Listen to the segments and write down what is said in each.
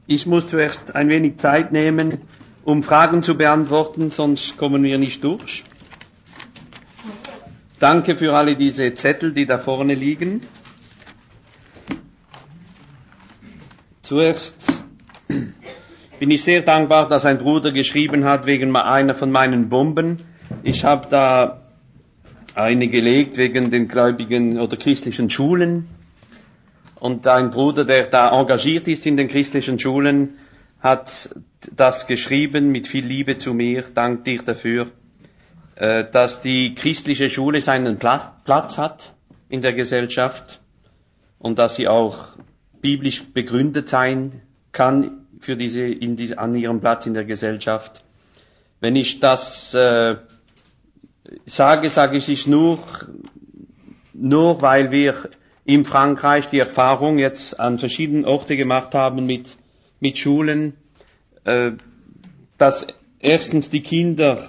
Ich muss zuerst ein wenig Zeit nehmen, um Fragen zu beantworten, sonst kommen wir nicht durch. Danke für alle diese Zettel, die da vorne liegen. Zuerst bin ich sehr dankbar, dass ein Bruder geschrieben hat wegen einer von meinen Bomben. Ich habe da eine gelegt wegen den gläubigen oder christlichen Schulen. Und ein Bruder, der da engagiert ist in den christlichen Schulen, hat das geschrieben mit viel Liebe zu mir. Dank dir dafür, dass die christliche Schule seinen Platz hat in der Gesellschaft und dass sie auch biblisch begründet sein kann für an ihrem Platz in der Gesellschaft. Wenn ich das sage ich es nur weil wir in Frankreich die Erfahrung jetzt an verschiedenen Orten gemacht haben mit Schulen, dass erstens die Kinder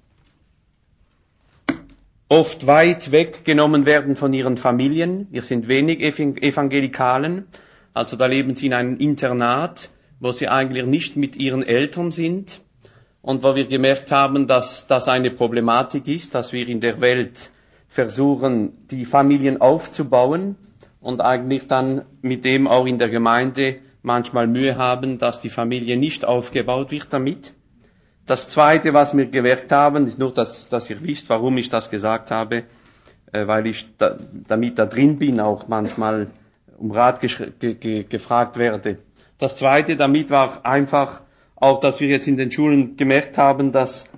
oft weit weggenommen werden von ihren Familien. Wir sind wenig Evangelikalen, also da leben sie in einem Internat, wo sie eigentlich nicht mit ihren Eltern sind und wo wir gemerkt haben, dass das eine Problematik ist, dass wir in der Welt versuchen, die Familien aufzubauen und eigentlich dann mit dem auch in der Gemeinde manchmal Mühe haben, dass die Familie nicht aufgebaut wird damit. Das Zweite, was wir gemerkt haben, ist nur, dass ihr wisst, warum ich das gesagt habe, weil ich damit da drin bin, auch manchmal um Rat gefragt werde. Das Zweite damit war einfach auch, dass wir jetzt in den Schulen gemerkt haben, dass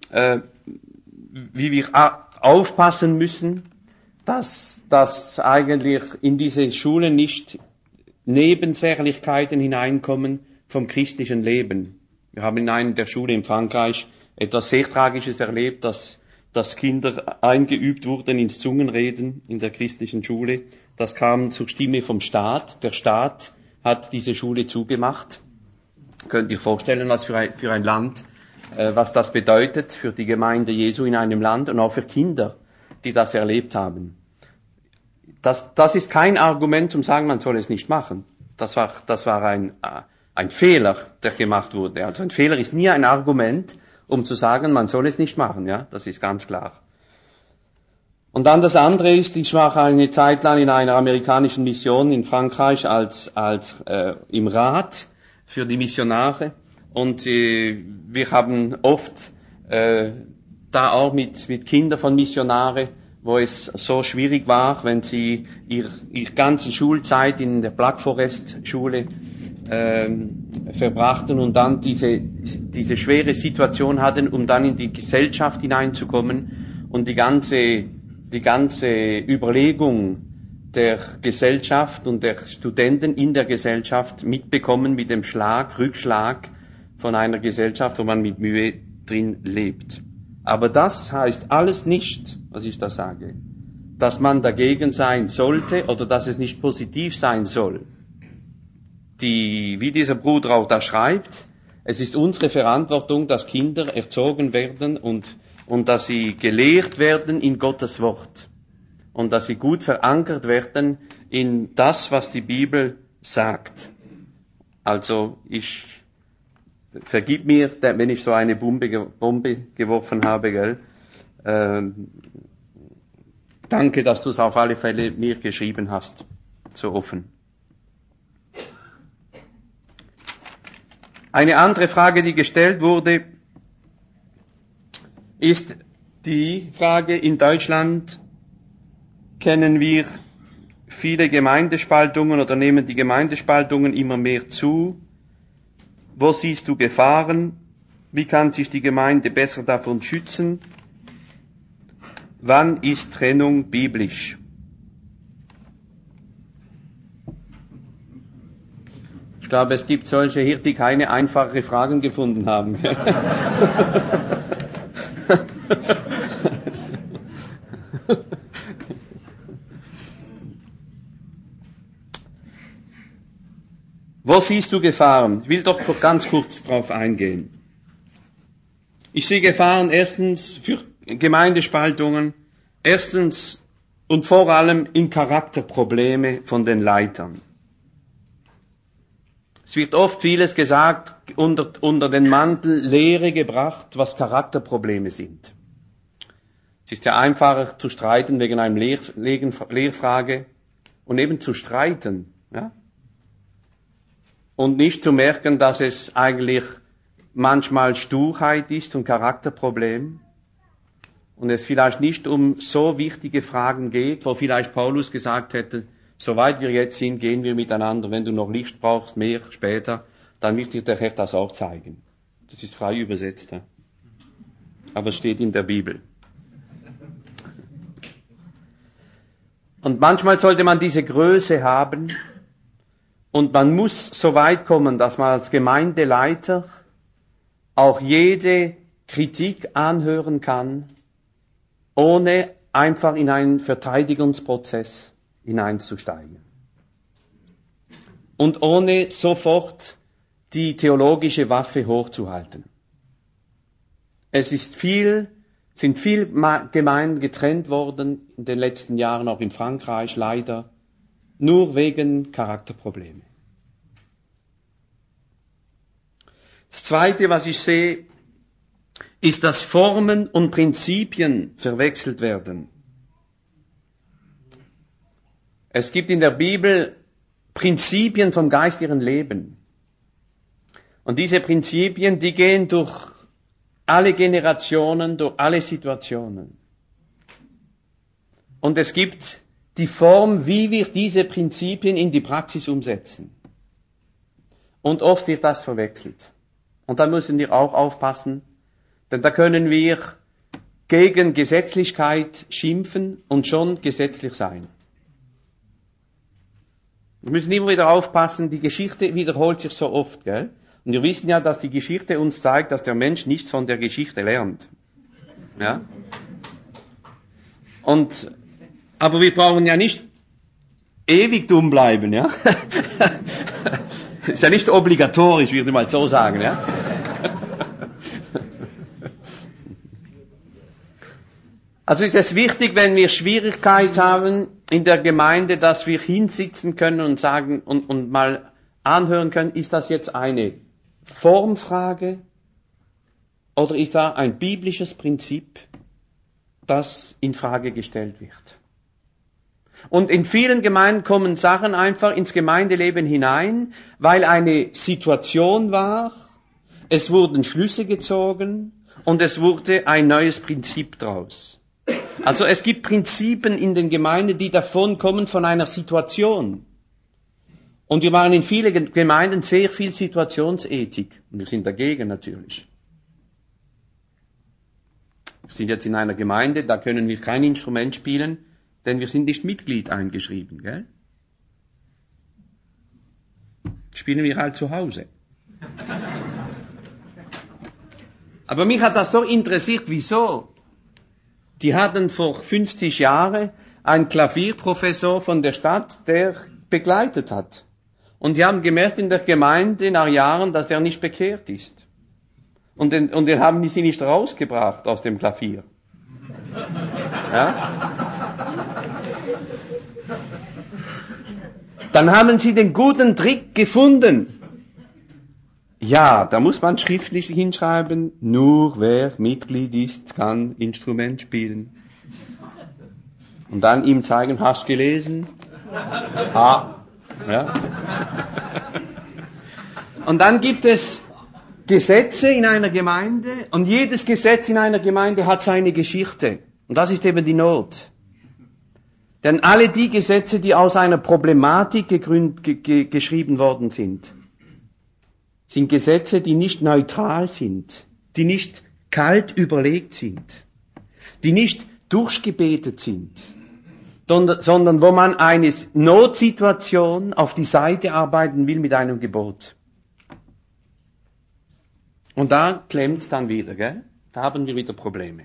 wie wir aufpassen müssen, dass eigentlich in diese Schulen nicht Nebensächlichkeiten hineinkommen vom christlichen Leben. Wir haben in einer der Schulen in Frankreich etwas sehr Tragisches erlebt, dass Kinder eingeübt wurden ins Zungenreden in der christlichen Schule. Das kam zur Stimme vom Staat. Der Staat hat diese Schule zugemacht. Könnt ihr vorstellen, was für ein Land, was das bedeutet für die Gemeinde Jesu in einem Land und auch für Kinder, die das erlebt haben. Das ist kein Argument zum sagen, man soll es nicht machen. Das war ein Fehler, der gemacht wurde. Also ein Fehler ist nie ein Argument, um zu sagen, man soll es nicht machen. Ja, das ist ganz klar. Und dann das andere ist, ich war eine Zeit lang in einer amerikanischen Mission in Frankreich als im Rat für die Missionare und wir haben oft da auch mit Kindern von Missionare, wo es so schwierig war, wenn sie ihre ganze Schulzeit in der Black Forest Schule verbrachten und dann diese schwere Situation hatten, um dann in die Gesellschaft hineinzukommen und die ganze Überlegung der Gesellschaft und der Studenten in der Gesellschaft mitbekommen mit dem Rückschlag von einer Gesellschaft, wo man mit Mühe drin lebt. Aber das heißt alles nicht, was ich da sage, dass man dagegen sein sollte oder dass es nicht positiv sein soll. Wie dieser Bruder auch da schreibt, es ist unsere Verantwortung, dass Kinder erzogen werden und dass sie gelehrt werden in Gottes Wort und dass sie gut verankert werden in das, was die Bibel sagt. Also vergib mir, wenn ich so eine Bombe geworfen habe, gell? Danke, dass du es auf alle Fälle mir geschrieben hast, so offen. Eine andere Frage, die gestellt wurde, ist die Frage, in Deutschland kennen wir viele Gemeindespaltungen oder nehmen die Gemeindespaltungen immer mehr zu. Wo siehst du Gefahren? Wie kann sich die Gemeinde besser davon schützen? Wann ist Trennung biblisch? Ich glaube, es gibt solche hier, die keine einfachen Fragen gefunden haben. Wo siehst du Gefahren? Ich will doch ganz kurz drauf eingehen. Ich sehe Gefahren erstens für Gemeindespaltungen, erstens und vor allem in Charakterprobleme von den Leitern. Es wird oft vieles gesagt, unter den Mantel Lehre gebracht, was Charakterprobleme sind. Es ist ja einfacher zu streiten wegen einer Lehrfrage und eben zu streiten, ja? Und nicht zu merken, dass es eigentlich manchmal Sturheit ist und Charakterproblem und es vielleicht nicht um so wichtige Fragen geht, wo vielleicht Paulus gesagt hätte, soweit wir jetzt sind, gehen wir miteinander. Wenn du noch Licht brauchst, mehr später, dann wird dir der Herr das auch zeigen. Das ist frei übersetzt, ja? Aber es steht in der Bibel. Und manchmal sollte man diese Größe haben und man muss so weit kommen, dass man als Gemeindeleiter auch jede Kritik anhören kann, ohne einfach in einen Verteidigungsprozess hineinzusteigen. Und ohne sofort die theologische Waffe hochzuhalten. Sind viel Gemeinden getrennt worden in den letzten Jahren, auch in Frankreich leider, nur wegen Charakterprobleme. Das Zweite, was ich sehe, ist, dass Formen und Prinzipien verwechselt werden. Es gibt in der Bibel Prinzipien vom geistigen Leben. Und diese Prinzipien, die gehen durch alle Generationen, durch alle Situationen. Und es gibt die Form, wie wir diese Prinzipien in die Praxis umsetzen. Und oft wird das verwechselt. Und da müssen wir auch aufpassen, denn da können wir gegen Gesetzlichkeit schimpfen und schon gesetzlich sein. Wir müssen immer wieder aufpassen, die Geschichte wiederholt sich so oft, gell? Und wir wissen ja, dass die Geschichte uns zeigt, dass der Mensch nichts von der Geschichte lernt. Ja? Aber wir brauchen ja nicht ewig dumm bleiben, ja? Ist ja nicht obligatorisch, würde ich mal so sagen, ja? Also ist es wichtig, wenn wir Schwierigkeit haben in der Gemeinde, dass wir hinsitzen können und sagen und mal anhören können, ist das jetzt eine Formfrage oder ist da ein biblisches Prinzip, das in Frage gestellt wird? Und in vielen Gemeinden kommen Sachen einfach ins Gemeindeleben hinein, weil eine Situation war, es wurden Schlüsse gezogen und es wurde ein neues Prinzip draus. Also es gibt Prinzipien in den Gemeinden, die davon kommen von einer Situation. Und wir machen in vielen Gemeinden sehr viel Situationsethik. Und wir sind dagegen natürlich. Wir sind jetzt in einer Gemeinde, da können wir kein Instrument spielen, denn wir sind nicht Mitglied eingeschrieben, gell? Spielen wir halt zu Hause. Aber mich hat das doch interessiert, wieso? Die hatten vor 50 Jahren einen Klavierprofessor von der Stadt, der begleitet hat. Und die haben gemerkt in der Gemeinde nach Jahren, dass der nicht bekehrt ist. Und den haben sie nicht rausgebracht aus dem Klavier. Ja? Dann haben sie den guten Trick gefunden. Ja, da muss man schriftlich hinschreiben, nur wer Mitglied ist, kann Instrument spielen. Und dann ihm zeigen, hast gelesen? Ja. Und dann gibt es Gesetze in einer Gemeinde und jedes Gesetz in einer Gemeinde hat seine Geschichte. Und das ist eben die Not. Denn alle die Gesetze, die aus einer Problematik geschrieben worden sind Gesetze, die nicht neutral sind, die nicht kalt überlegt sind, die nicht durchgebetet sind, sondern wo man eine Notsituation auf die Seite arbeiten will mit einem Gebot. Und da klemmt dann wieder, gell? Da haben wir wieder Probleme.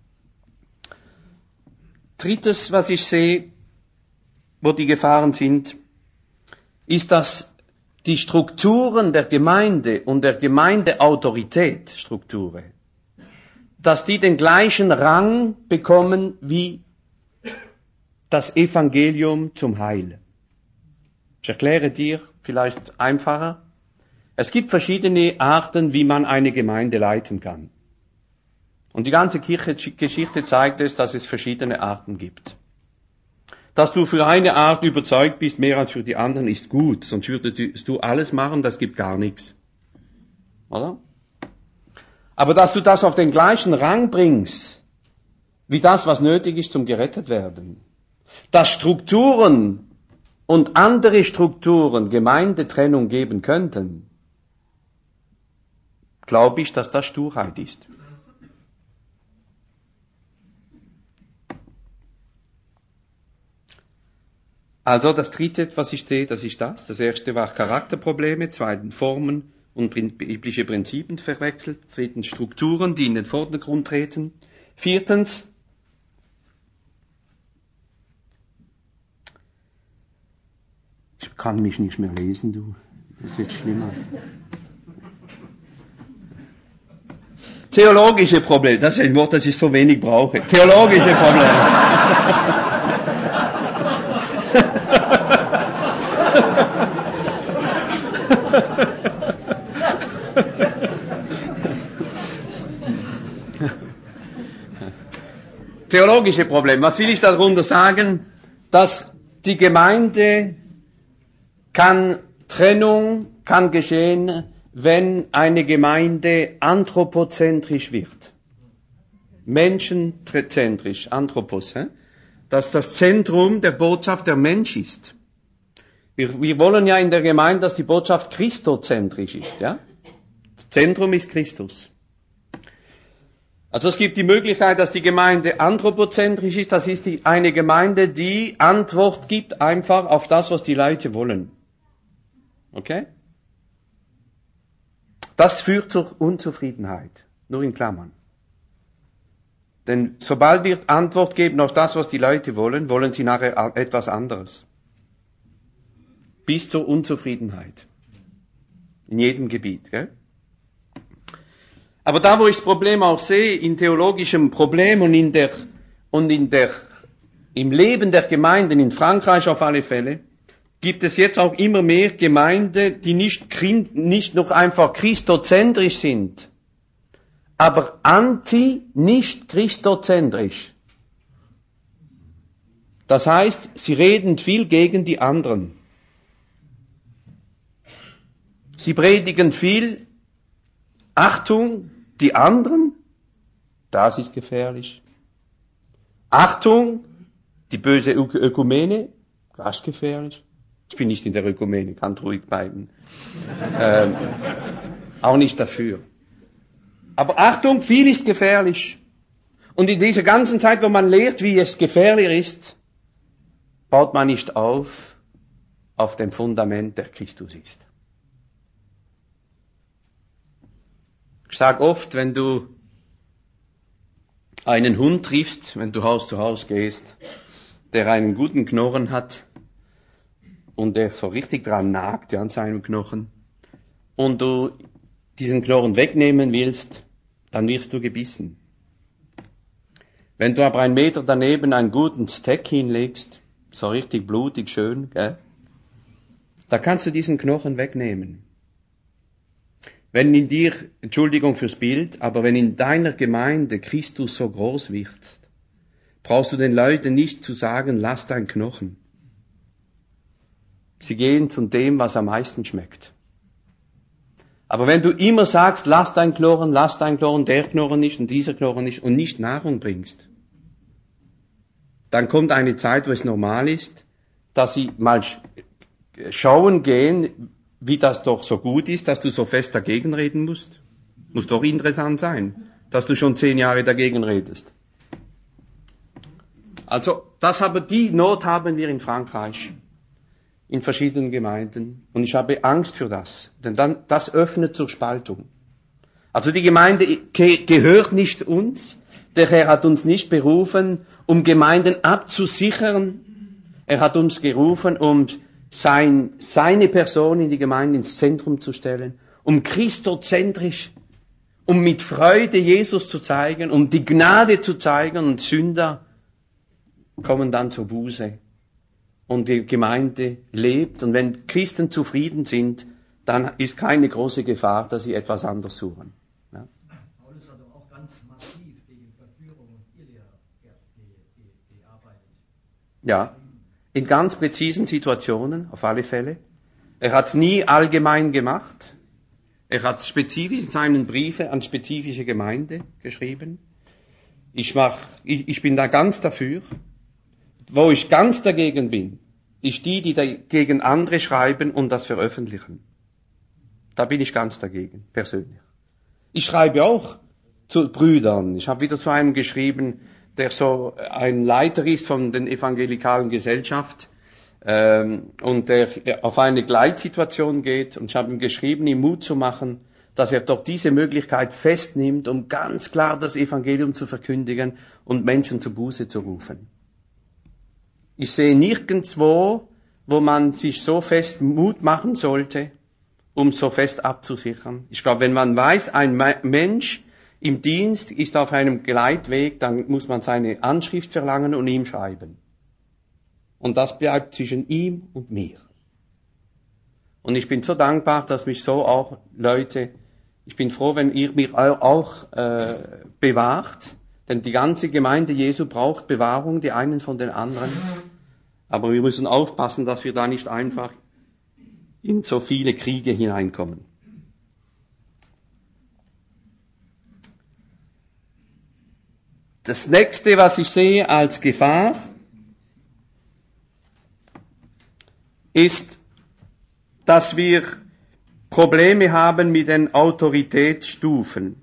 Drittes, was ich sehe, wo die Gefahren sind, ist, dass die Strukturen der Gemeinde und der Gemeindeautorität, dass die den gleichen Rang bekommen wie das Evangelium zum Heil. Ich erkläre dir vielleicht einfacher. Es gibt verschiedene Arten, wie man eine Gemeinde leiten kann. Und die ganze Geschichte zeigt es, dass es verschiedene Arten gibt. Dass du für eine Art überzeugt bist, mehr als für die anderen, ist gut. Sonst würdest du alles machen, das gibt gar nichts. Oder? Aber dass du das auf den gleichen Rang bringst, wie das, was nötig ist zum gerettet werden. Dass Strukturen und andere Strukturen Gemeindetrennung geben könnten, glaube ich, dass das Sturheit ist. Also das dritte, was ich sehe, das ist das. Das erste war Charakterprobleme, zweitens Formen und biblische Prinzipien verwechselt, drittens Strukturen, die in den Vordergrund treten, viertens ich kann mich nicht mehr lesen, du. Das wird schlimmer. Theologische Probleme, das ist ein Wort, das ich so wenig brauche. Theologische Probleme. Theologische Probleme. Was will ich darunter sagen? Dass die Gemeinde Trennung kann geschehen, wenn eine Gemeinde anthropozentrisch wird. Menschenzentrisch, Anthropos. Dass das Zentrum der Botschaft der Mensch ist. Wir wollen ja in der Gemeinde, dass die Botschaft christozentrisch ist. Ja? Das Zentrum ist Christus. Also es gibt die Möglichkeit, dass die Gemeinde anthropozentrisch ist. Das ist eine Gemeinde, die Antwort gibt einfach auf das, was die Leute wollen. Okay? Das führt zur Unzufriedenheit. Nur in Klammern. Denn sobald wir Antwort geben auf das, was die Leute wollen, wollen sie nachher etwas anderes. Bis zur Unzufriedenheit. In jedem Gebiet. Gell? Aber da, wo ich das Problem auch sehe, in theologischem Problem und im Leben der Gemeinden, in Frankreich auf alle Fälle, gibt es jetzt auch immer mehr Gemeinden, die nicht noch einfach christozentrisch sind, aber nicht christozentrisch. Das heißt, sie reden viel gegen die anderen. Sie predigen viel, Achtung, die anderen, das ist gefährlich. Achtung, die böse Ökumene, das ist gefährlich. Ich bin nicht in der Ökumene, kann ruhig bleiben. Auch nicht dafür. Aber Achtung, viel ist gefährlich. Und in dieser ganzen Zeit, wo man lehrt, wie es gefährlich ist, baut man nicht auf dem Fundament, der Christus ist. Ich sage oft, wenn du einen Hund triffst, wenn du Haus zu Haus gehst, der einen guten Knochen hat und der so richtig dran nagt, ja, an seinem Knochen, und du diesen Knochen wegnehmen willst, dann wirst du gebissen. Wenn du aber 1 Meter daneben einen guten Steak hinlegst, so richtig blutig schön, gell, da kannst du diesen Knochen wegnehmen. Wenn in dir, Entschuldigung fürs Bild, aber wenn in deiner Gemeinde Christus so groß wird, brauchst du den Leuten nicht zu sagen, lass dein Knochen. Sie gehen zu dem, was am meisten schmeckt. Aber wenn du immer sagst, lass dein Knochen, der Knochen nicht und dieser Knochen nicht und nicht Nahrung bringst, dann kommt eine Zeit, wo es normal ist, dass sie mal schauen gehen, wie das doch so gut ist, dass du so fest dagegen reden musst. Muss doch interessant sein, dass du schon 10 Jahre dagegen redest. Also, die Not haben wir in Frankreich, in verschiedenen Gemeinden. Und ich habe Angst für das, denn das öffnet zur Spaltung. Also die Gemeinde gehört nicht uns. Der Herr hat uns nicht berufen, um Gemeinden abzusichern. Er hat uns gerufen, um seine Person in die Gemeinde ins Zentrum zu stellen, um christozentrisch, um mit Freude Jesus zu zeigen, um die Gnade zu zeigen, und Sünder kommen dann zur Buße. Und die Gemeinde lebt, und wenn Christen zufrieden sind, dann ist keine große Gefahr, dass sie etwas anderes suchen. Ja. Paulus hat doch auch ganz massiv gegen Verführung und Irrlehre gearbeitet. Ja, in ganz präzisen Situationen, auf alle Fälle. Er hat es nie allgemein gemacht. Er hat spezifisch in seinen Briefe an spezifische Gemeinde geschrieben. Ich bin da ganz dafür. Wo ich ganz dagegen bin, ist die dagegen andere schreiben und das veröffentlichen. Da bin ich ganz dagegen, persönlich. Ich schreibe auch zu Brüdern. Ich habe wieder zu einem geschrieben, der so ein Leiter ist von der evangelikalen Gesellschaft und der auf eine Gleitsituation geht. Und ich habe ihm geschrieben, ihm Mut zu machen, dass er doch diese Möglichkeit festnimmt, um ganz klar das Evangelium zu verkündigen und Menschen zur Buße zu rufen. Ich sehe nirgendwo, wo man sich so fest Mut machen sollte, um so fest abzusichern. Ich glaube, wenn man weiß, ein Mensch im Dienst ist auf einem Gleitweg, dann muss man seine Anschrift verlangen und ihm schreiben. Und das bleibt zwischen ihm und mir. Und ich bin so dankbar, dass mich so auch Leute, ich bin froh, wenn ihr mich auch bewahrt, denn die ganze Gemeinde Jesu braucht Bewahrung, die einen von den anderen. Aber wir müssen aufpassen, dass wir da nicht einfach in so viele Kriege hineinkommen. Das nächste, was ich sehe als Gefahr, ist, dass wir Probleme haben mit den Autoritätsstufen.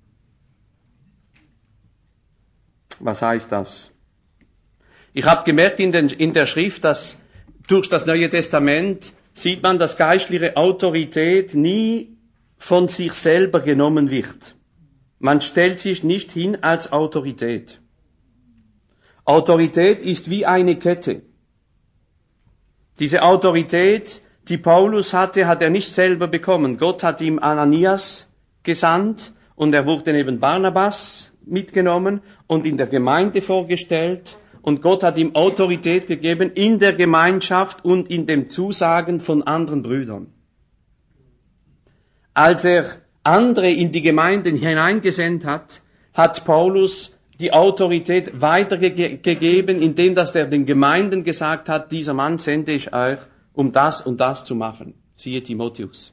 Was heißt das? Ich habe gemerkt in der Schrift, dass durch das Neue Testament sieht man, dass geistliche Autorität nie von sich selber genommen wird. Man stellt sich nicht hin als Autorität. Autorität ist wie eine Kette. Diese Autorität, die Paulus hatte, hat er nicht selber bekommen. Gott hat ihm Ananias gesandt und er wurde neben Barnabas mitgenommen und in der Gemeinde vorgestellt. Und Gott hat ihm Autorität gegeben in der Gemeinschaft und in dem Zusagen von anderen Brüdern. Als er andere in die Gemeinden hineingesendet hat, hat Paulus die Autorität weitergegeben, indem dass er den Gemeinden gesagt hat, dieser Mann sende ich euch, um das und das zu machen. Siehe Timotheus,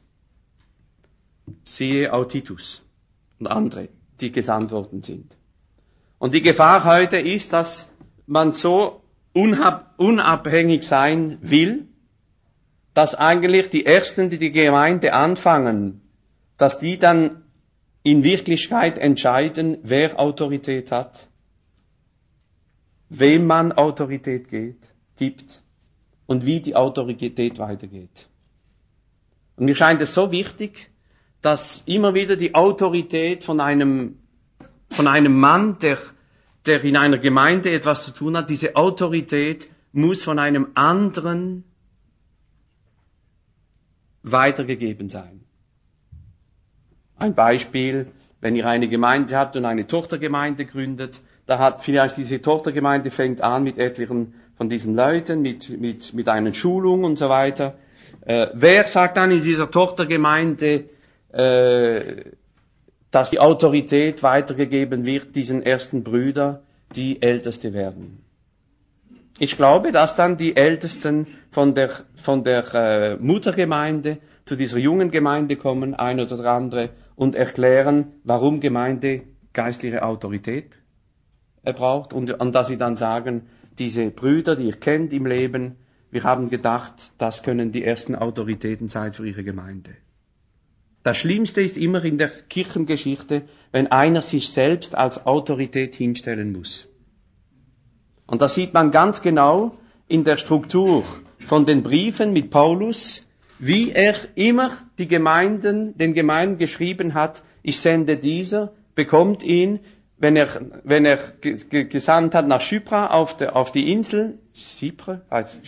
siehe auch Titus und andere, die gesandt worden sind. Und die Gefahr heute ist, dass man so unabhängig sein will, dass eigentlich die Ersten, die die Gemeinde anfangen, dass die dann in Wirklichkeit entscheiden, wer Autorität hat, wem man Autorität gibt und wie die Autorität weitergeht. Und mir scheint es so wichtig, dass immer wieder die Autorität von einem Mann, der in einer Gemeinde etwas zu tun hat, diese Autorität muss von einem anderen weitergegeben sein. Ein Beispiel, wenn ihr eine Gemeinde habt und eine Tochtergemeinde gründet, da hat vielleicht diese Tochtergemeinde fängt an mit etlichen von diesen Leuten, mit einer Schulung und so weiter. Wer sagt dann in dieser Tochtergemeinde, dass die Autorität weitergegeben wird, diesen ersten Brüdern, die Älteste werden? Ich glaube, dass dann die Ältesten von der Muttergemeinde zu dieser jungen Gemeinde kommen, ein oder andere, und erklären, warum Gemeinde geistliche Autorität braucht, und dass sie dann sagen, diese Brüder, die ihr kennt im Leben, wir haben gedacht, das können die ersten Autoritäten sein für ihre Gemeinde. Das Schlimmste ist immer in der Kirchengeschichte, wenn einer sich selbst als Autorität hinstellen muss. Und das sieht man ganz genau in der Struktur von den Briefen mit Paulus, wie er immer den Gemeinden geschrieben hat, ich sende dieser, bekommt ihn, wenn er gesandt hat nach Zypern auf die Insel, Zypern,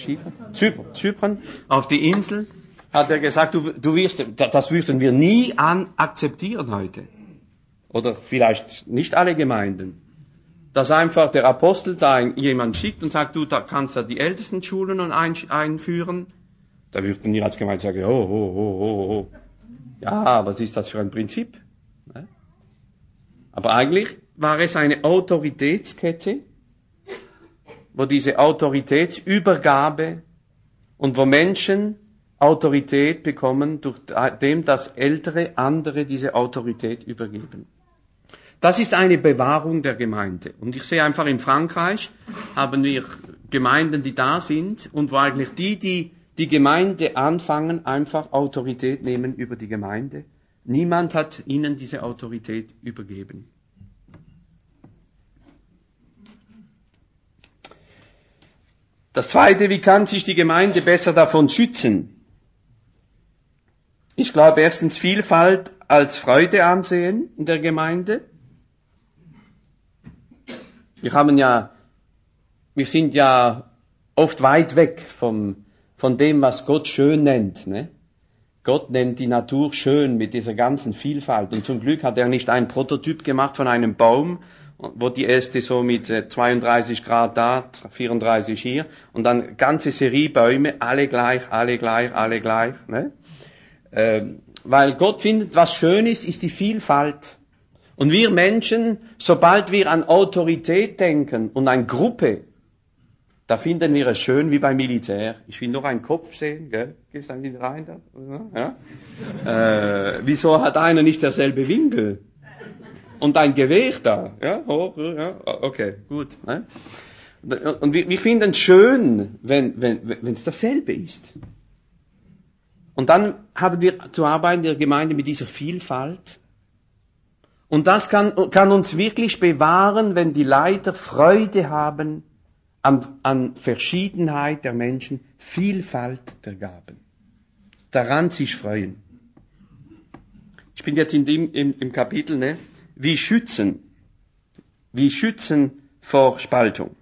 auf die Insel, hat er gesagt, das würden wir nie akzeptieren heute. Oder vielleicht nicht alle Gemeinden. Dass einfach der Apostel da jemand schickt und sagt, du da kannst da die Ältesten schulen und einführen. Da würden wir als Gemeinde sagen, oh. Ja, was ist das für ein Prinzip? Aber eigentlich war es eine Autoritätskette, wo diese Autoritätsübergabe und wo Menschen Autorität bekommen, durch dem, dass ältere andere diese Autorität übergeben. Das ist eine Bewahrung der Gemeinde. Und ich sehe einfach, in Frankreich haben wir Gemeinden, die da sind und wo eigentlich die Gemeinde anfangen, einfach Autorität nehmen über die Gemeinde. Niemand hat ihnen diese Autorität übergeben. Das Zweite, wie kann sich die Gemeinde besser davon schützen? Ich glaube, erstens Vielfalt als Freude ansehen in der Gemeinde. Wir sind ja oft weit weg von dem, was Gott schön nennt, ne? Gott nennt die Natur schön mit dieser ganzen Vielfalt. Und zum Glück hat er nicht einen Prototyp gemacht von einem Baum, wo die Äste so mit 32 Grad da, 34 hier, und dann ganze Serie Bäume, alle gleich, ne? Weil Gott findet, was schön ist die Vielfalt. Und wir Menschen, sobald wir an Autorität denken und an Gruppe, da finden wir es schön wie beim Militär. Ich will noch einen Kopf sehen, gell? Gehst dann wieder rein da? Ja? Wieso hat einer nicht derselbe Winkel? Und ein Gewehr da? Ja, hoch, ja, okay, gut. Ne? Und wir finden es schön, wenn es dasselbe ist. Und dann haben wir zu arbeiten in der Gemeinde mit dieser Vielfalt. Und das kann uns wirklich bewahren, wenn die Leiter Freude haben an Verschiedenheit der Menschen, Vielfalt der Gaben. Daran sich freuen. Ich bin jetzt im Kapitel, ne? Wie schützen vor Spaltung.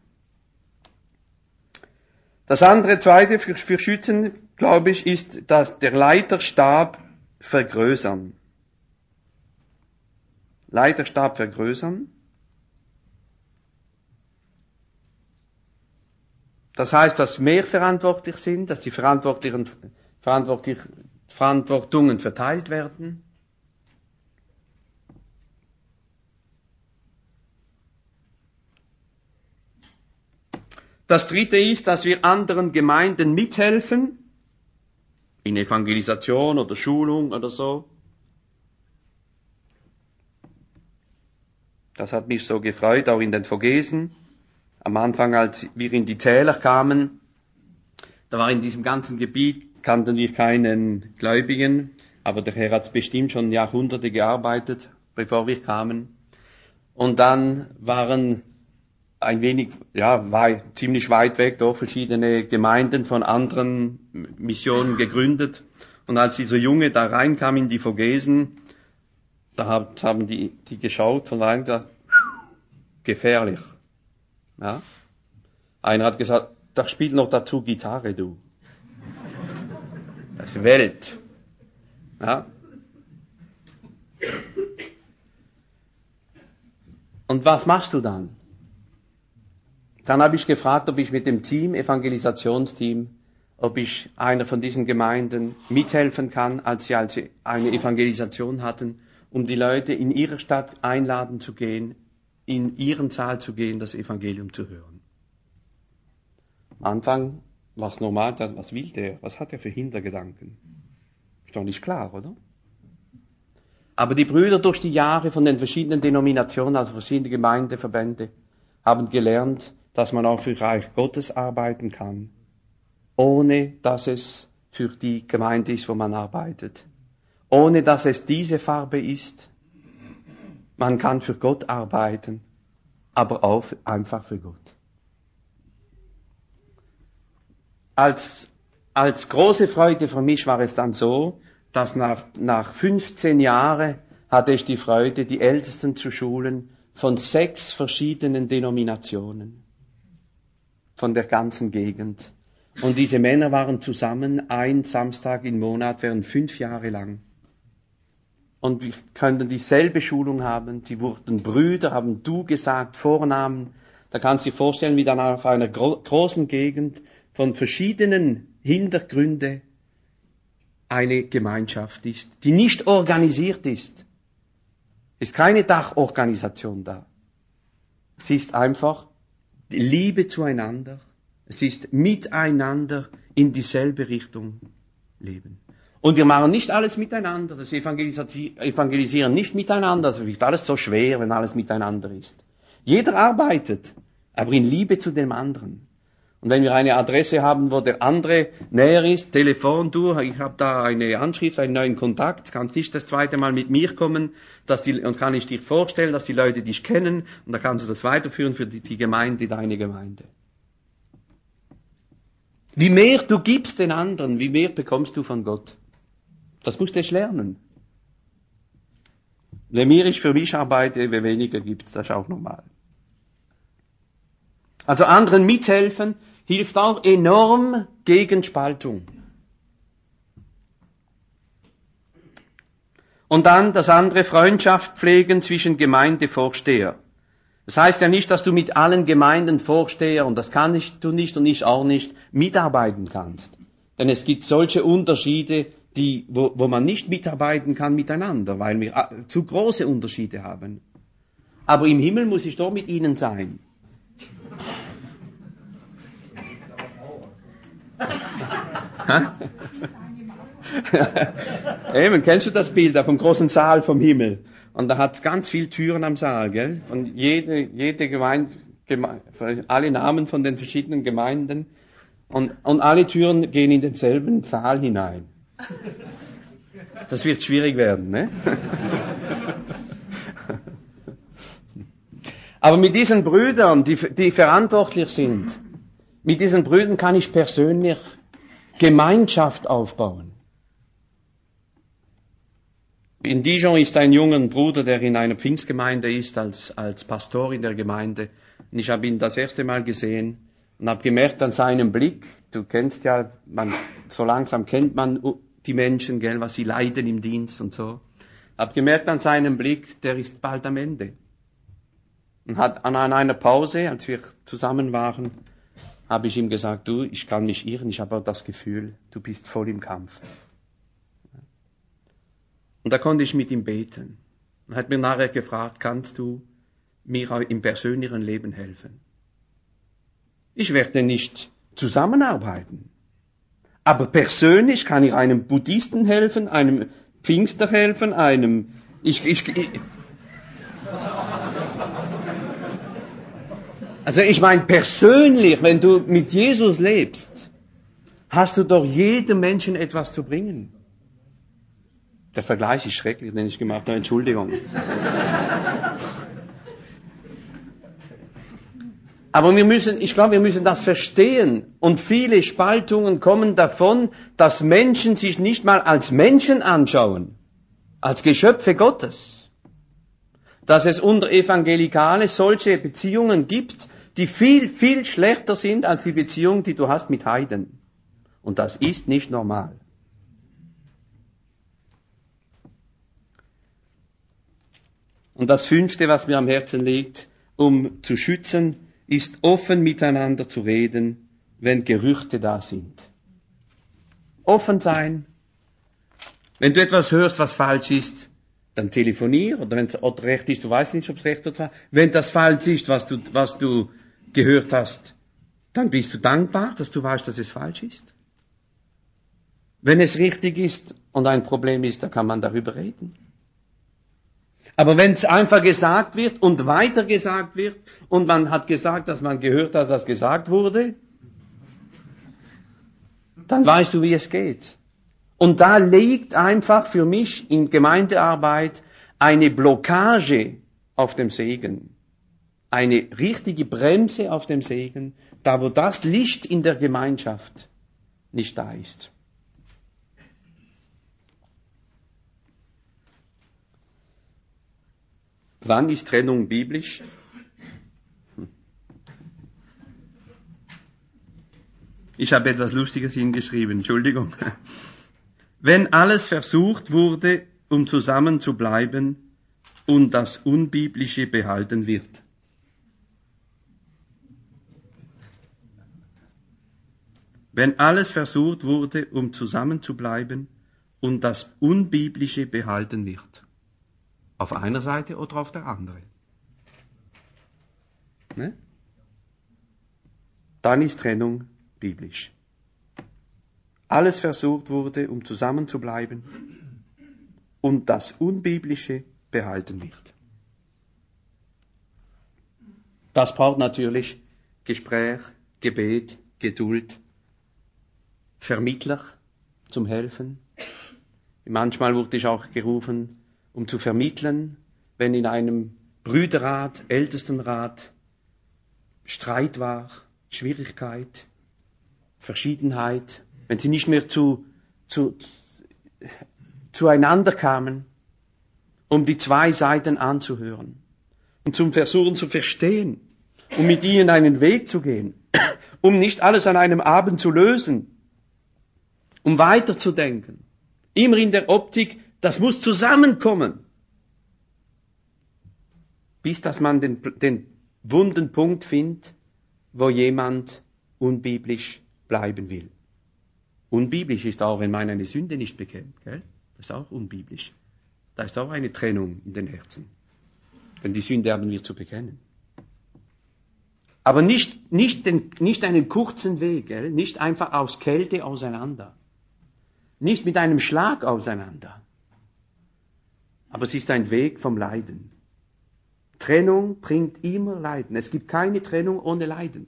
Das andere, zweite für Schützen, glaube ich, ist, dass der Leiterstab vergrößern. Leiterstab vergrößern. Das heißt, dass mehr verantwortlich sind, dass die Verantwortungen verteilt werden. Das dritte ist, dass wir anderen Gemeinden mithelfen, in Evangelisation oder Schulung oder so. Das hat mich so gefreut, auch in den Vogesen. Am Anfang, als wir in die Täler kamen, da war in diesem ganzen Gebiet, kannten wir keinen Gläubigen, aber der Herr hat bestimmt schon Jahrhunderte gearbeitet, bevor wir kamen. Und dann waren ziemlich weit weg, doch verschiedene Gemeinden von anderen Missionen gegründet. Und als dieser Junge da reinkam in die Vogesen, da haben die geschaut von rein, da gefährlich. Ja? Einer hat gesagt, da spielt noch dazu Gitarre, du. Das ist Welt. Ja? Und was machst du dann? Dann habe ich gefragt, ob ich mit dem Evangelisationsteam, ob ich einer von diesen Gemeinden mithelfen kann, als sie eine Evangelisation hatten, um die Leute in ihrer Stadt einladen zu gehen, in ihren Saal zu gehen, das Evangelium zu hören. Am Anfang war es normal, was will der? Was hat er für Hintergedanken? Ist doch nicht klar, oder? Aber die Brüder durch die Jahre von den verschiedenen Denominationen, also verschiedene Gemeindeverbände, haben gelernt, dass man auch für Reich Gottes arbeiten kann, ohne dass es für die Gemeinde ist, wo man arbeitet. Ohne dass es diese Farbe ist. Man kann für Gott arbeiten, aber auch einfach für Gott. Als große Freude für mich war es dann so, dass nach 15 Jahren hatte ich die Freude, die Ältesten zu schulen von 6 verschiedenen Denominationen von der ganzen Gegend. Und diese Männer waren zusammen ein Samstag im Monat während 5 Jahre lang. Und wir könnten dieselbe Schulung haben. Sie wurden Brüder, haben du gesagt, Vornamen. Da kannst du dir vorstellen, wie dann auf einer großen Gegend von verschiedenen Hintergründen eine Gemeinschaft ist, die nicht organisiert ist. Es ist keine Dachorganisation da. Es ist einfach die Liebe zueinander. Es ist miteinander in dieselbe Richtung leben. Und wir machen nicht alles miteinander. Das Evangelisieren nicht miteinander. Das wird alles so schwer, wenn alles miteinander ist. Jeder arbeitet, aber in Liebe zu dem anderen. Und wenn wir eine Adresse haben, wo der andere näher ist, Telefon, du, ich habe da eine Anschrift, einen neuen Kontakt, kannst nicht das zweite Mal mit mir kommen, und kann ich dir vorstellen, dass die Leute dich kennen, und dann kannst du das weiterführen für die Gemeinde, deine Gemeinde. Wie mehr du gibst den anderen, wie mehr bekommst du von Gott. Das musst du erst lernen. Je mehr ich für mich arbeite, je weniger gibt's, das ist auch normal. Also anderen mithelfen hilft auch enorm gegen Spaltung. Und dann das andere, Freundschaft pflegen zwischen Gemeindevorsteher. Das heißt ja nicht, dass du mit allen Gemeindenvorsteher, und das kannst du nicht und ich auch nicht, mitarbeiten kannst. Denn es gibt solche Unterschiede, wo man nicht mitarbeiten kann miteinander, weil wir zu große Unterschiede haben. Aber im Himmel muss ich doch mit ihnen sein. Eben, kennst du das Bild da vom großen Saal vom Himmel? Und da hat ganz viele Türen am Saal, gell? Und jede Gemeinde, alle Namen von den verschiedenen Gemeinden. Und alle Türen gehen in denselben Saal hinein. Das wird schwierig werden, ne? Aber mit diesen Brüdern, die verantwortlich sind, mit diesen Brüdern kann ich persönlich Gemeinschaft aufbauen. In Dijon ist ein junger Bruder, der in einer Pfingstgemeinde ist, als Pastor in der Gemeinde. Und ich habe ihn das erste Mal gesehen und habe gemerkt an seinem Blick, du kennst ja, so langsam kennt man die Menschen, gell, was sie leiden im Dienst und so. Habe gemerkt an seinem Blick, der ist bald am Ende. Und hat an einer Pause, als wir zusammen waren, habe ich ihm gesagt, du, ich kann nicht irren, ich habe auch das Gefühl, du bist voll im Kampf. Und da konnte ich mit ihm beten. Er hat mir nachher gefragt, kannst du mir im persönlichen Leben helfen? Ich werde nicht zusammenarbeiten. Aber persönlich kann ich einem Buddhisten helfen, einem Pfingster helfen, Also ich meine persönlich, wenn du mit Jesus lebst, hast du doch jedem Menschen etwas zu bringen. Der Vergleich ist schrecklich, den ich gemacht habe, Entschuldigung. Aber wir müssen das verstehen. Und viele Spaltungen kommen davon, dass Menschen sich nicht mal als Menschen anschauen, als Geschöpfe Gottes. Dass es unter Evangelikale solche Beziehungen gibt, die viel, viel schlechter sind als die Beziehung, die du hast mit Heiden. Und das ist nicht normal. Und das 5., was mir am Herzen liegt, um zu schützen, ist offen miteinander zu reden, wenn Gerüchte da sind. Offen sein. Wenn du etwas hörst, was falsch ist, dann telefonier, oder wenn es recht ist, du weißt nicht, ob es recht oder falsch ist. Wenn das falsch ist, was du gehört hast, dann bist du dankbar, dass du weißt, dass es falsch ist. Wenn es richtig ist und ein Problem ist, dann kann man darüber reden. Aber wenn es einfach gesagt wird und weiter gesagt wird und man hat gesagt, dass man gehört hat, dass gesagt wurde, dann weißt du, wie es geht. Und da liegt einfach für mich in Gemeindearbeit eine Blockage auf dem Segen. Eine richtige Bremse auf dem Segen, da wo das Licht in der Gemeinschaft nicht da ist. Wann ist Trennung biblisch? Ich habe etwas Lustiges hingeschrieben, Entschuldigung. Wenn alles versucht wurde, um zusammen zu bleiben und das Unbiblische behalten wird. Wenn alles versucht wurde, um zusammen zu bleiben und das Unbiblische behalten wird. Auf einer Seite oder auf der anderen. Ne? Dann ist Trennung biblisch. Alles versucht wurde, um zusammenzubleiben und das Unbiblische behalten wird. Das braucht natürlich Gespräch, Gebet, Geduld, Vermittler zum Helfen. Manchmal wurde ich auch gerufen, um zu vermitteln, wenn in einem Brüderrat, Ältestenrat Streit war, Schwierigkeit, Verschiedenheit, wenn sie nicht mehr zueinander kamen, um die zwei Seiten anzuhören und zum Versuchen zu verstehen, um mit ihnen einen Weg zu gehen, um nicht alles an einem Abend zu lösen, um weiterzudenken. Immer in der Optik, das muss zusammenkommen. Bis dass man den wunden Punkt findet, wo jemand unbiblisch bleiben will. Unbiblisch ist auch, wenn man eine Sünde nicht bekennt. Gell? Das ist auch unbiblisch. Da ist auch eine Trennung in den Herzen. Denn die Sünde haben wir zu bekennen. Aber nicht einen kurzen Weg, gell? Nicht einfach aus Kälte auseinander. Nicht mit einem Schlag auseinander. Aber es ist ein Weg vom Leiden. Trennung bringt immer Leiden. Es gibt keine Trennung ohne Leiden.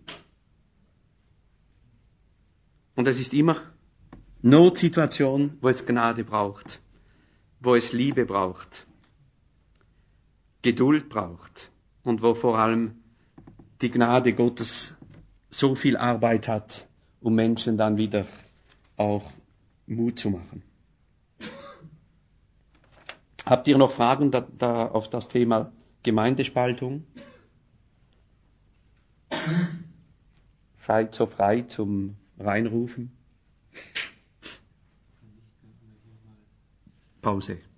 Und es ist immer Notsituation, wo es Gnade braucht, wo es Liebe braucht, Geduld braucht und wo vor allem die Gnade Gottes so viel Arbeit hat, um Menschen dann wieder auch Mut zu machen. Habt ihr noch Fragen da auf das Thema Gemeindespaltung? Seid so frei zum Reinrufen. Pause.